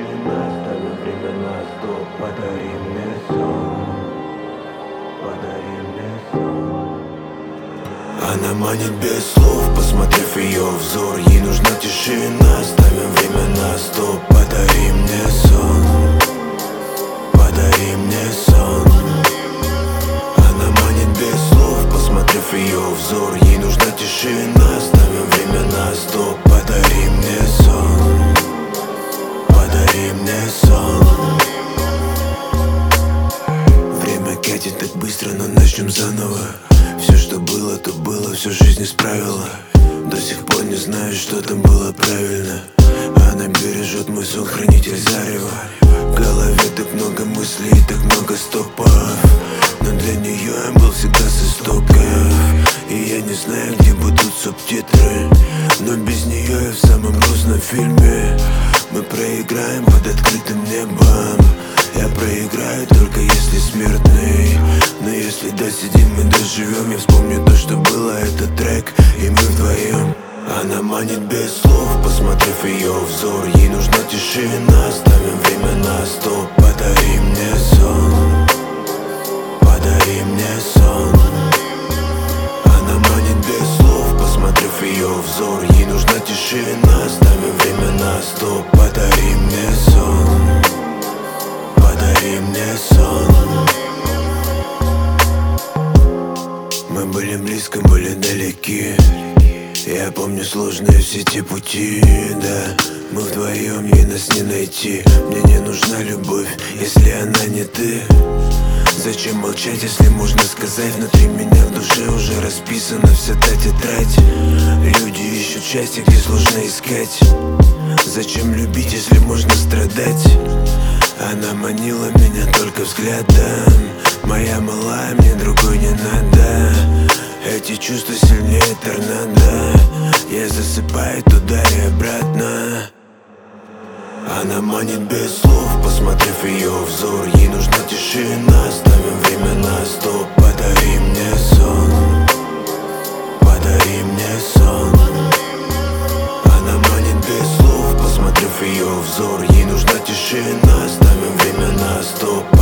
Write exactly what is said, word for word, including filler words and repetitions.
тишина, ставим время на стоп. Подари мне сон, подари мне сон. Она манит без слов, посмотрев ее взор. Ей нужна тишина, ставим время на стоп. Подари мне сон, подари мне сон. Она манит без слов, посмотрев ее взор. Ей нужна тишина, ставим время на стоп. Подари мне сон, подари мне сон. Время катит так быстро, но начнем заново. Все, что было, то было, всю жизнь исправила. До сих пор не знаю, что там было правильно. Она бережет мой сон, хранитель зарева. В голове так много мыслей и так много стопов. Но для нее я был всегда с истоков. И я не знаю, где будут субтитры, но без нее я в самом грустном фильме. Мы проиграем под открытым небом. Я проиграю только если смертный. Но если досидим, мы доживем. Я вспомню то, что было, этот трек, и мы вдвоем. Она манит без слов, посмотрев ее взор. Ей нужна тишина, ставим время на стоп. Подари мне сон, подари мне сон. Она манит без слов, посмотрев ее взор. Ей нужна тишина, ставим время на стоп. Подари мне сон, подари мне сон. Мы были близко, были далеки. Я помню сложные все те пути, да. Мы вдвоем, ей нас не найти. Мне не нужна любовь, если она не ты. Зачем молчать, если можно сказать? Внутри меня в душе уже расписана вся та тетрадь. Люди ищут счастье, где сложно искать. Зачем любить, если можно страдать? Она манила меня только взглядом. Моя малая, мне другой не надо. Эти чувства сильнее торнадо. Я засыпаю туда и обратно. Она манит без слов, посмотрев ее взор. Ей нужна тишина, ставим время на стоп. Подари мне сон, подари мне сон. Она манит без слов, посмотрев ее взор. Ей нужна тишина, ставим время на стоп.